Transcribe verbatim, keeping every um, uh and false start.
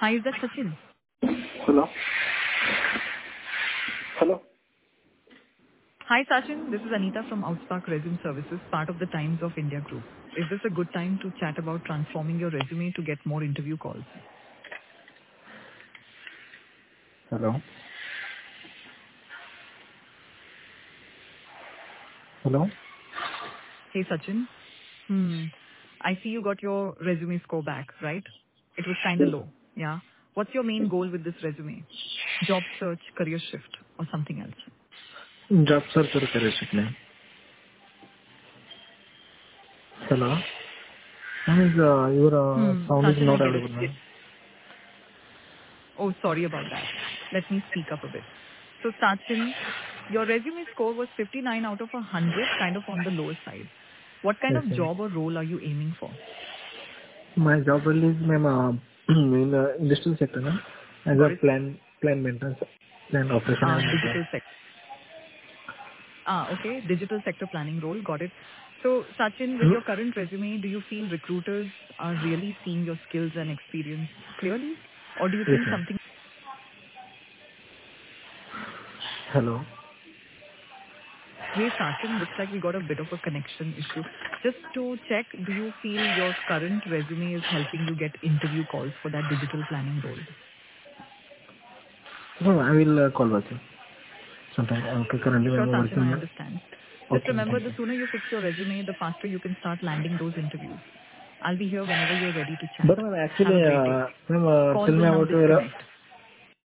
Hi, is that Sachin? Hello? Hello? Hi, Sachin. This is Anita from Outspark Resume Services, part of the Times of India group. Is this a good time to chat about transforming your resume to get more interview calls? Hello? Hello? Hey, Sachin. Hmm. I see you got your resume score back, right? It was kind of Yes. low. Yeah. What's your main goal with this resume? Job search, career shift, or something else? Job search or career shift name. Hello? Ma'am, is, uh, your uh, Hmm. sound is Sachin, I not get it. audible, ma'am. Oh, sorry about that. Let me speak up a bit. So, Sachin, your resume score was fifty-nine out of one hundred, kind of on the lower side. What kind Yes, of ma'am. job or role are you aiming for? My job role is, ma'am, uh, in the industrial sector, ma'am. As Got a it? plan, plan maintenance, plan operation Uh, and maintenance. digital sector. Ah, okay. Digital sector planning role. Got it. So, Sachin, with Hmm? your current resume, do you feel recruiters are really seeing your skills and experience clearly? Or do you Yes, think ma'am. something... Hello? Hey, Sachin, looks like we got a bit of a connection issue. Just to check, do you feel your current resume is helping you get interview calls for that digital planning role? No, I will uh, call back you sometime. Okay, currently Sure, I'm Sachin, working, I ma'am. understand. Just Okay, ma'am. remember, Thank the you. sooner you fix your resume, the faster you can start landing those interviews. I'll be here whenever you're ready to chat. But ma'am, Have actually, a great day. uh, ma'am, uh, Call tell me will now about your uh, disconnect.